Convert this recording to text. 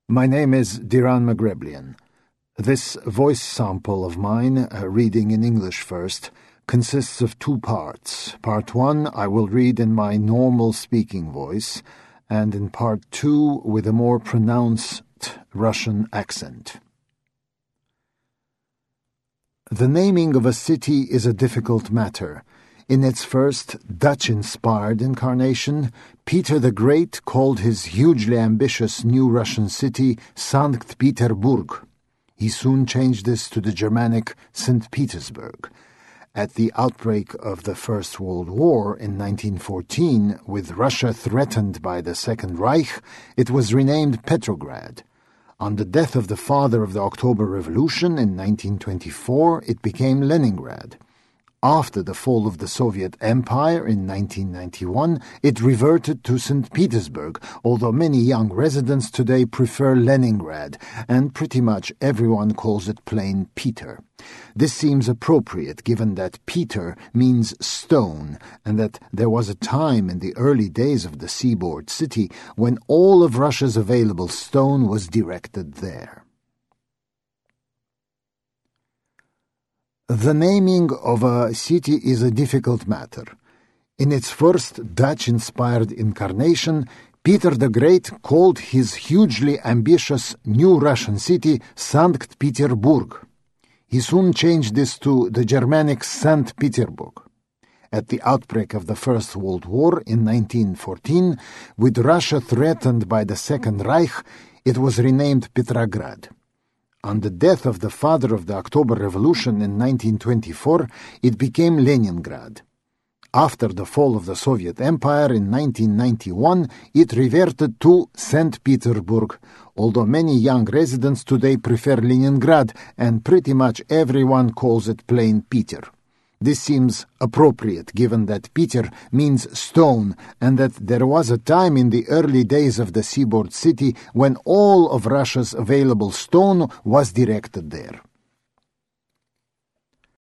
My name is Diran Magreblian. This voice sample of mine, reading in English first, consists of two parts. Part 1 I will read in my normal speaking voice, and in Part 2 with a more pronounced Russian accent. The naming of a city is a difficult matter. In its first Dutch-inspired incarnation, Peter the Great called his hugely ambitious new Russian city Sankt Peterburg. He soon changed this to the Germanic St. Petersburg. At the outbreak of the First World War in 1914, with Russia threatened by the Second Reich, it was renamed Petrograd. On the death of the father of the October Revolution in 1924, it became Leningrad. After the fall of the Soviet Empire in 1991, it reverted to St. Petersburg, although many young residents today prefer Leningrad, and pretty much everyone calls it plain Peter. This seems appropriate given that Peter means stone, and that there was a time in the early days of the seaboard city when all of Russia's available stone was directed there. The naming of a city is a difficult matter. In its first Dutch-inspired incarnation, Peter the Great called his hugely ambitious new Russian city Sankt Peterburg. He soon changed this to the Germanic St. Petersburg. At the outbreak of the First World War in 1914, with Russia threatened by the Second Reich, it was renamed Petrograd. On the death of the father of the October Revolution in 1924, it became Leningrad. After the fall of the Soviet Empire in 1991, it reverted to St. Petersburg, although many young residents today prefer Leningrad, and pretty much everyone calls it plain Peter. This seems appropriate given that Peter means stone, and that there was a time in the early days of the seaboard city when all of Russia's available stone was directed there.